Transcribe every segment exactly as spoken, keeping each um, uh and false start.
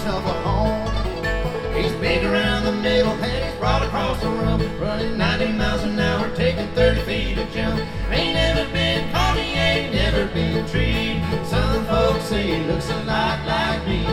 himself a home. He's big around the middle and he's broad across the rump, running ninety miles an hour, taking thirty feet a jump. Ain't never been caught, he ain't never been treed. Some folks say he looks a lot like me.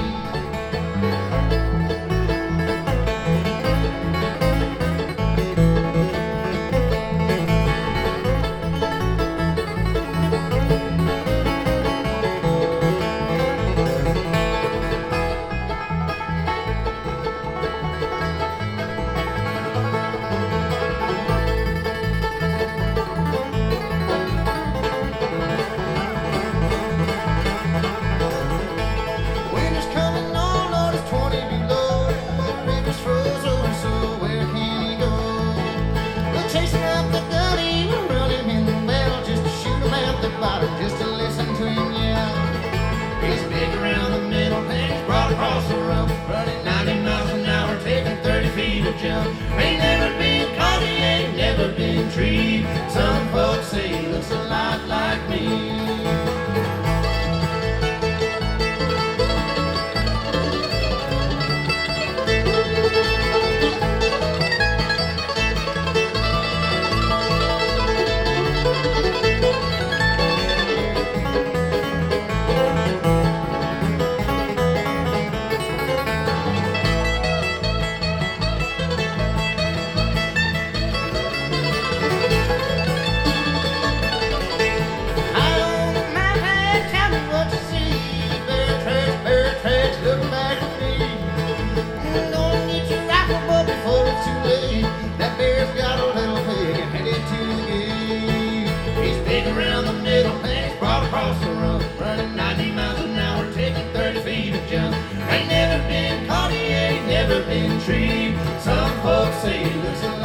Just to listen to him yell. He's big around the middle and he's broad across the rump, running ninety miles an hour, taking thirty feet a jump. Ain't never been caught, he ain't never been treed. Some folks say he looks a lot like me. Around the middle and he's broad across the rump, running ninety miles an hour, taking thirty feet a jump. Ain't never been caught, he ain't never been treed. Some folks say he looks a